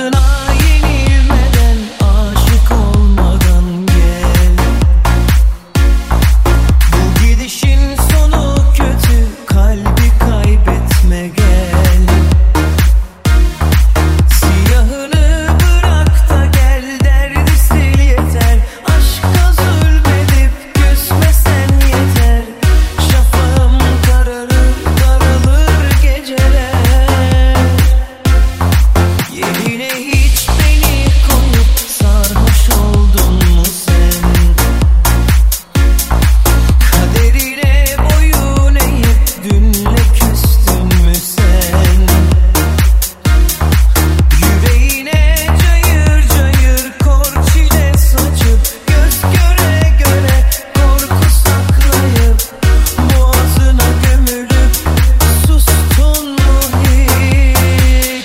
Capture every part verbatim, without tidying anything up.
İnadına yenilmeden, aşık olmadan gel. Bu gidişin sonu kötü, kalbi kaybetme gel. Siyahını bırak da gel, derdi sil yeter. Aşka zulmedip küsmesen yeter. Şafağım kararır, daralır geceler. Yerine hiç beni koyup sarhoş oldun mu sen? Kaderine boyun eğip dünle küstün mü sen? Yüreğine cayır cayır kor çile saçıp, göz göre göre korku saklayıp, boğazına gömülüp sustun mu hiç?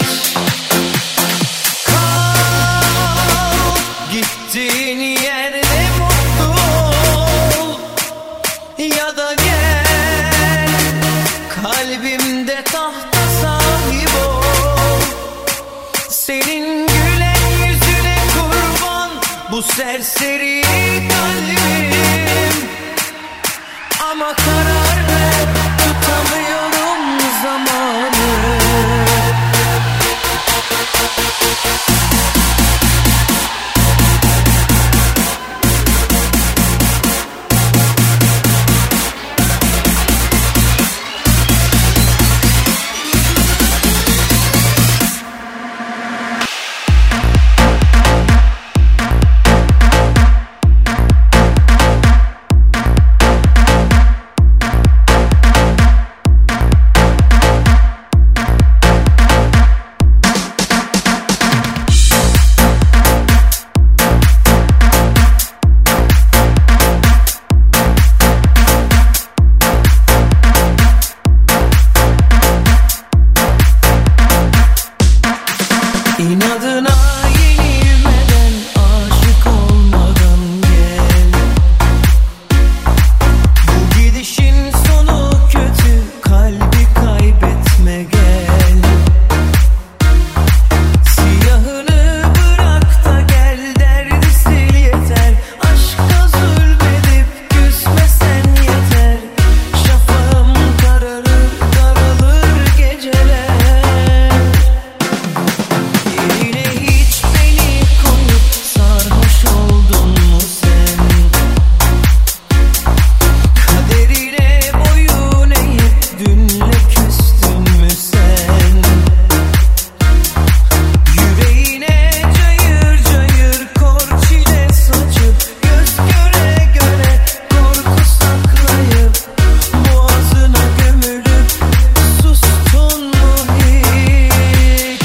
Kal, gittiğin yerde mutlu ol, ya da gel, kalbimde tahta sahip ol. Senin gülen yüzüne kurban bu serseri kalbim. Ama karar ver, tutamıyorum zamanı. İnadına yenilmeden, aşık olmadan gel. Bu gidişin sonu kötü, kalbi kaybetme gel. Siyahını bırak da gel, derdi sil yeter. Aşka zulmedip küsmesen yeter. Şafağım kararır, daralır geceler. Yerine hiç beni koyup sarhoş oldun mu sen? Kaderine boyun eğip dünle küstün mü sen? Yüreğine cayır cayır kor çile saçıp, göz göre göre korku saklayıp, boğazına gömülüp sustun mu hiç?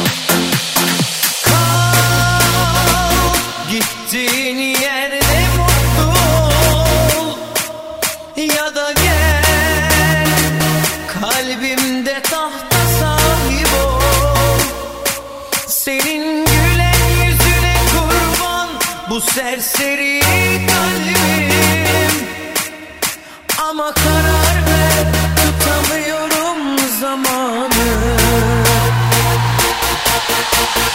Kal, gittiğin yerde mutlu ol, ya da gel, kalbimde tahta sahip ol. Senin gülen yüzüne kurban bu serseri kalbim. Ama karar ver, tutamıyorum zamanı.